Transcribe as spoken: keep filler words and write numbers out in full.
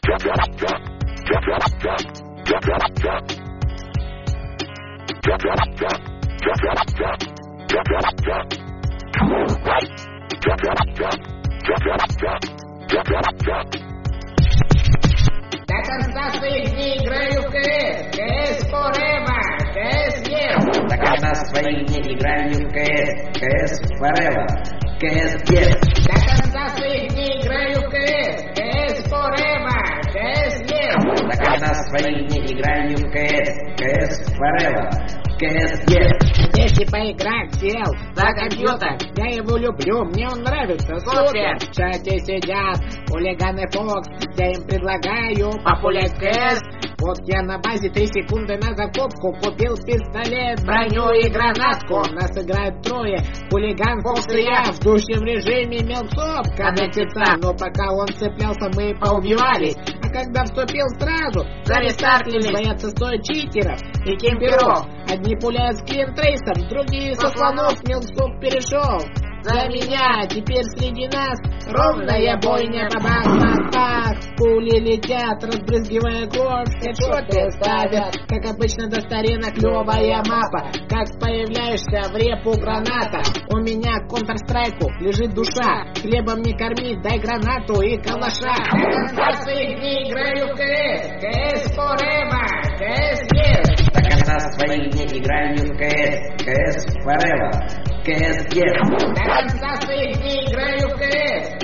До конца своих дней играю в КС. КС forever. КС yes. До конца своих дней играю в КС. КС forever. КС yes. До конца своих дней играю в КС. КС forever. КС yes. До конца своих дней играю в КС. КС forever. КС yes. Если поиграть сел за компьютер, я его люблю, мне он нравится, супер. В чате сидят хулиганы Фокс, я им предлагаю популять в КС. Вот я на базе три секунды на закупку купил пистолет, броню и гранатку. Нас играет трое, хулиган, Фокс и я. В душном режиме мелксоп коннектится, но пока он цеплялся, мы поубивались. А когда вступил сразу, зарестартились. Боятся стоя читеров и кемперов. Одни пуляют с клин-трейсом, другие со слонов. Мелксоп перешел за меня, теперь среди нас ровная бойня. Бабах-бах-бах, пули летят, разбрызгивая кровь, хедшоты ставят. Как обычно, достарена клевая мапа. Как появляешься в репу граната. У меня к Counter-Strike лежит душа. Хлебом не корми, дай гранату и калаша. До конца своих дней играю в КС. КС forever. КС yes. До конца своих дней играю в КС. КС forever. КС yes. До конца своих дней играю в КС.